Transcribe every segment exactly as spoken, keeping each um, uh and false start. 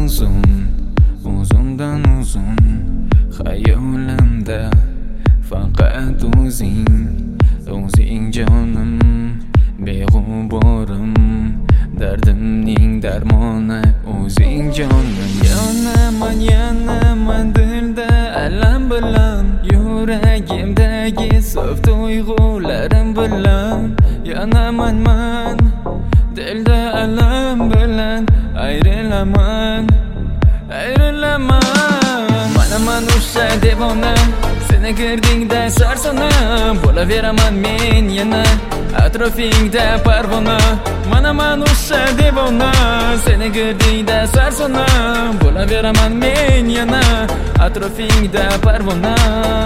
uzun, uzundan uzun xayolimda faqat o'zing, o'zing jonim, beg'uborim, dardimning darmoni o'zing jonim. Yonaman, yonaman dilda alam bilan, yuragimdagi sof tuyg'ularim bilan. Yonaman man dilda alam bilan, ayrilaman, ayrilaman. Manaman o'sha devona, seni ko'rdingda sarsonam, bo'laveraman men yana atrofingda parvona. Manaman o'sha devona, seni ko'rdingda sarsonam, bo'laveraman men yana atrofingda parvona.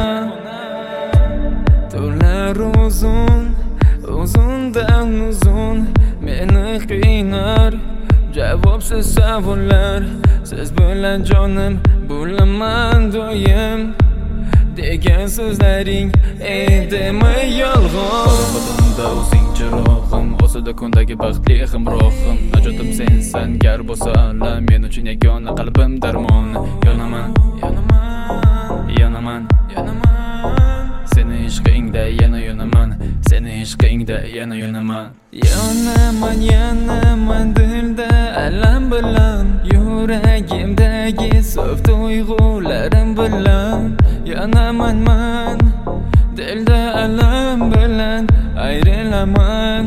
Tunlar uzun, uzundan uzun meni qiynar javobsiz savollar. Siz bilan jonim bo'laman doim degan so'zlaring edimi yolg'on? Qo'limda o'zing chirog'im, o'sida kundagi baxtli hamrohim. Najotim sensan, gar bo'lsa alam men uchun yagona qalbim darmon. Yonaman, yonaman, yonaman, yonaman, seni ishqingda yana yonaman, seni ishqingda yana yonaman. Yonaman, yonaman dilda alam bilan, yuragimdagi sof tuyg'ularim bilan. Yonaman man dilda alam bilan, ayrilaman,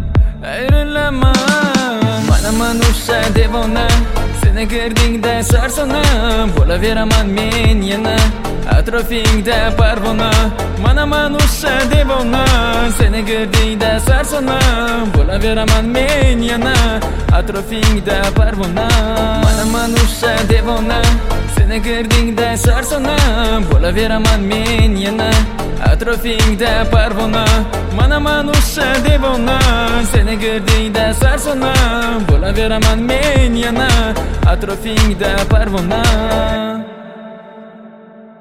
ayrilaman. Manaman o'sha devona, seni ko'rdingda sarsonam, bo'laveraman men yana atrofingda parvona. Manaman o'sha devona, seni ko'rdingda sarsonam, bo'laveraman men yana atrofingda parvona. Manaman o'sha devona, seni ko'rdingda sarsonam, bo'laveraman men yana atrofingda parvona. Manaman o'sha devona, seni ko'rdingda sarsonam, bo'laveraman men yana atrofingda parvona.